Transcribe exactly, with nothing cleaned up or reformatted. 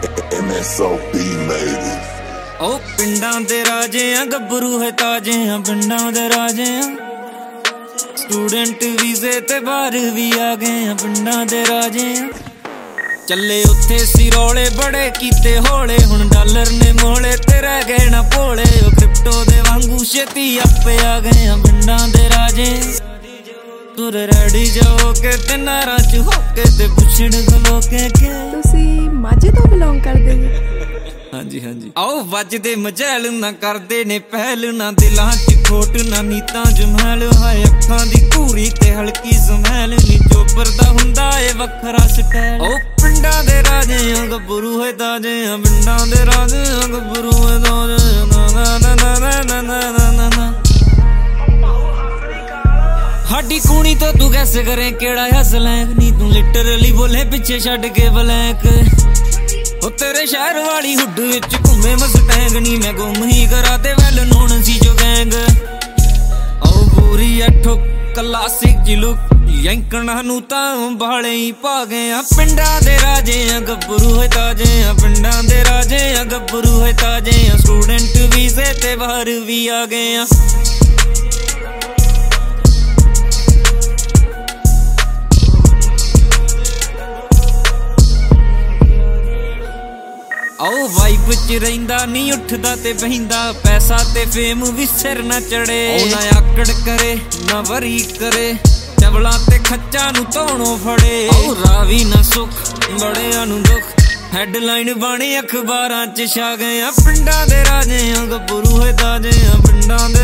M S O B made it. ओ पिंडां दे राजे आ गब्बरू है ताजे आ पिंडां दे राजे आ student वीजे ते बाहर भी आ गए आ पिंडां दे राजे आ चले उत्थे सी रौले बड़े कीते होले हुण डॉलर ने मोले ते रह गए ना भोले ओ क्रिप्टो दे वांगू छेती आपे आ गए आ पिंडां दे राजे तुर रेडी जाओ के ते नारा च होके ते पुछण गलो के के ਤੁਸੀਂ ਮਾਝੇ ਤੋਂ ਬਿਲੋਂਗ ਕਰਦੇ ਹੋ? ਹਾਂਜੀ ਹਾਂਜੀ ਆਓ ਵੱਜਦੇ ਮਜੈਲ ਨਾ ਕਰਦੇ ਨੇ ਪਹਿਲ ਨਾ ਦਿਲਾਂ 'ਚ ਖੋਟ ਨਾ ਨੀਤਾਂ ਜਮਹਿਲ ਹਾਏ ਅੱਖਾਂ ਦੀ ਘੂਰੀ ਤੇ ਹਲਕੀ ਸਮੈਲ ਨੀ ਚੋਬਰ ਦਾ ਹੁੰਦਾ ਏ ਵੱਖਰਾ ਸਟਾਈਲ ਓ ਪਿੰਡਾਂ ਦੇ ਰਾਜੇ ਆ ਗੱਭਰੂ ਹੋਏ ਤਾਜੇ ਆ ਪਿੰਡਾਂ ਦੇ ਰਾਜੇ ਆ ਗੱਭਰੂ ਹੋਏ ਤਾਜੇ ਨਾ ਨਾ ਨਾ ਨਾ ਨਾ ਨਾ ਨਾ ਨਾ ਸਾਡੀ ਕੂਣੀ ਤੋਂ ਤੂੰ ਗੈਸ ਕਰੇ ਕਿਹੜਾ ਆ ਸਲੈਂਗ ਨੀ ਤੂੰ ਲਿਟਰਲੀ ਬੋਲੇ ਪਿੱਛੇ ਛੱਡ ਕੇ ਬਲੈਂਕ ਉਹ ਤੇਰੇ ਸ਼ਹਿਰ ਵਾਲੀ ਹੁੱਡ ਵਿੱਚ ਘੁੰਮੇ ਮਸਟੈਂਗ ਨੀ ਮੈਂ ਗੁੰਮ ਹੀ ਕਰਾਂ ਤੇ ਵੈਲ ਨੋਨ ਸੀ ਜੋ ਗੈਂਗ ਆਓ ਪੂਰੀ ਐਠੋ ਕਲਾਸਿਕ ਜੀ ਲੁੱਕ ਯੰਕਣਾ ਨੂੰ ਤਾਂ ਬਾਲੇ ਹੀ ਪਾ ਗਏ ਆ ਪਿੰਡਾਂ ਦੇ ਰਾਜੇ ਆ ਗੱਭਰੂ ਹੋਏ ਤਾਜੇ ਆ ਪਿੰਡਾਂ ਦੇ ਰਾਜੇ ਆ ਗੱਭਰੂ ਹੋਏ ਤਾਜੇ ਆ ਸਟੂਡੈਂਟ ਵੀਜ਼ੇ ਤੇ ਬਾਹਰ ਵੀ ਆ ਗਏ ਆ ਆਓ ਵਾਈਬ ਚ ਰਹਿੰਦਾ ਨਹੀਂ ਉੱਠਦਾ ਤੇ ਬਹਿੰਦਾ ਪੈਸਾ ਤੇ ਫੇਮ ਵੀ ਸਿਰ ਨਾ ਚੜੇ ਉਹ ਨਾ ਆਕੜ ਕਰੇ ਨਾ ਵਰੀ ਕਰੇ ਚਵਲਾਂ ਤੇ ਖੱਚਾਂ ਨੂੰ ਧੋਣੋਂ ਫੜੇ ਉਹ ਰਾਵੀ ਨਾ ਸੁੱਖ ਬੜਿਆਂ ਨੂੰ ਦੁੱਖ ਹੈਡਲਾਈਨ ਬਣੀ ਅਖਬਾਰਾਂ ਚ ਛਾ ਗਏ ਆ ਪਿੰਡਾਂ ਦੇ ਰਾਜੇ ਆ ਗੱਭਰੂ ਹੋਏ ਤਾਜੇ ਆ ਪਿੰਡਾਂ ਦੇ